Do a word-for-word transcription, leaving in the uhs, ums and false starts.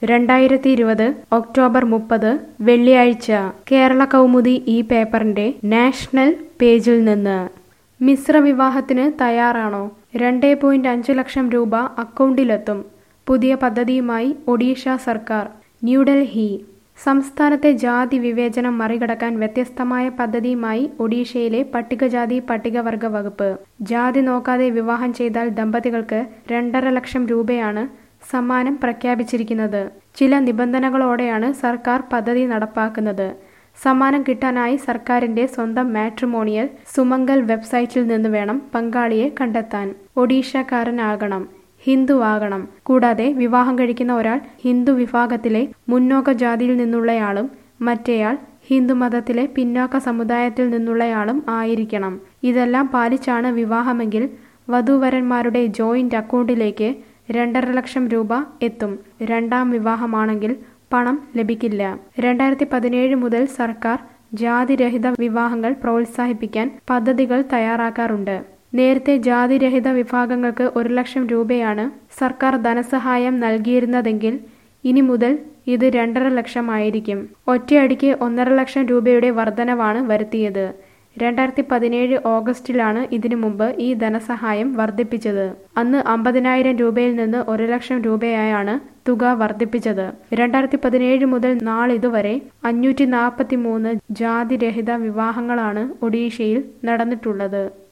രണ്ടായിരത്തി ഇരുപത് ഒക്ടോബർ മുപ്പത് വെള്ളിയാഴ്ച കേരള കൗമുദി ഈ പേപ്പറിന്റെ നാഷണൽ പേജിൽ നിന്ന് മിശ്ര വിവാഹത്തിന് തയ്യാറാണോ? രണ്ടേ പോയിന്റ് അഞ്ച് ലക്ഷം രൂപ അക്കൗണ്ടിലെത്തും. പുതിയ പദ്ധതിയുമായി ഒഡീഷ സർക്കാർ. ന്യൂഡൽഹി. സംസ്ഥാനത്തെ ജാതി വിവേചനം മറികടക്കാൻ വ്യത്യസ്തമായ പദ്ധതിയുമായി ഒഡീഷയിലെ പട്ടികജാതി പട്ടികവർഗ വകുപ്പ്. ജാതി നോക്കാതെ വിവാഹം ചെയ്താൽ ദമ്പതികൾക്ക് രണ്ടര ലക്ഷം രൂപയാണ് സമ്മാനം പ്രഖ്യാപിച്ചിരിക്കുന്നത്. ചില നിബന്ധനകളോടെയാണ് സർക്കാർ പദ്ധതി നടപ്പാക്കുന്നത്. സമ്മാനം കിട്ടാനായി സർക്കാരിന്റെ സ്വന്തം മാട്രിമോണിയൽ സുമംഗൽ വെബ്സൈറ്റിൽ നിന്ന് വേണം പങ്കാളിയെ കണ്ടെത്താൻ. ഒഡീഷക്കാരനാകണം, ഹിന്ദുവാകണം. കൂടാതെ വിവാഹം കഴിക്കുന്ന ഒരാൾ ഹിന്ദു വിഭാഗത്തിലെ മുന്നോക്ക ജാതിയിൽ നിന്നുള്ളയാളും മറ്റേയാൾ ഹിന്ദുമതത്തിലെ പിന്നോക്ക സമുദായത്തിൽ നിന്നുള്ളയാളും ആയിരിക്കണം. ഇതെല്ലാം പാലിച്ചാണ് വിവാഹമെങ്കിൽ വധൂവരന്മാരുടെ ജോയിന്റ് അക്കൗണ്ടിലേക്ക് രണ്ടര ലക്ഷം രൂപ എത്തും. രണ്ടാം വിവാഹമാണെങ്കിൽ പണം ലഭിക്കില്ല. രണ്ടായിരത്തി പതിനേഴ് മുതൽ സർക്കാർ ജാതിരഹിത വിവാഹങ്ങൾ പ്രോത്സാഹിപ്പിക്കാൻ പദ്ധതികൾ തയ്യാറാക്കാറുണ്ട്. നേരത്തെ ജാതിരഹിത വിഭാഗങ്ങൾക്ക് ഒരു ലക്ഷം രൂപയാണ് സർക്കാർ ധനസഹായം നൽകിയിരുന്നതെങ്കിൽ ഇനി മുതൽ ഇത് രണ്ടര ലക്ഷമായിരിക്കും. ഒറ്റയടിക്ക് ഒന്നര ലക്ഷം രൂപയുടെ വർധനവാണ് വരുത്തിയത്. രണ്ടായിരത്തി പതിനേഴ് ഓഗസ്റ്റിലാണ് ഇതിനു മുമ്പ് ഈ ധനസഹായം വർദ്ധിപ്പിച്ചത്. അന്ന് അമ്പതിനായിരം രൂപയിൽ നിന്ന് ഒരു ലക്ഷം രൂപയായാണ് തുക വർദ്ധിപ്പിച്ചത്. രണ്ടായിരത്തി പതിനേഴ് മുതൽ നാളിതുവരെ അഞ്ഞൂറ്റി നാൽപ്പത്തി മൂന്ന് ജാതിരഹിത വിവാഹങ്ങളാണ് ഒഡീഷയിൽ നടന്നിട്ടുള്ളത്.